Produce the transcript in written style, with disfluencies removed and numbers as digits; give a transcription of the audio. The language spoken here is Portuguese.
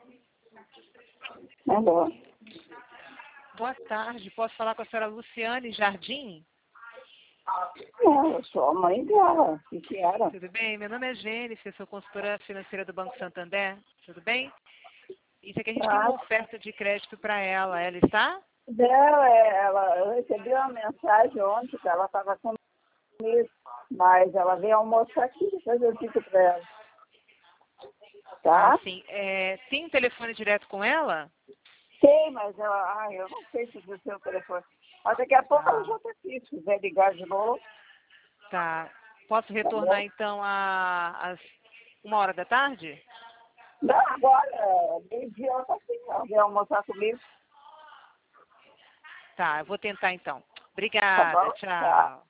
Alô? Boa tarde, posso falar com a senhora Luciane Jardim? Não, eu sou a mãe dela. O que era? Tudo bem? Meu nome é Jennifer, sou consultora financeira do Banco Santander. Tudo bem? Isso aqui a gente tem uma oferta de crédito para ela. Ela está? Não, eu recebi uma mensagem ontem que ela estava comigo, mas ela veio almoçar aqui, depois eu digo para ela. Tá? Ah, sim. Tem um telefone direto com ela? Tem, mas eu não sei se o seu telefone. Mas daqui a pouco ela já está aqui, se quiser ligar de novo. Tá. Posso Tá retornar bom? então às 1h da tarde? Não, agora, meio-dia ela está aqui, ela veio almoçar comigo. Tá, eu vou tentar então. Tá Obrigada, bom? Tá. tchau.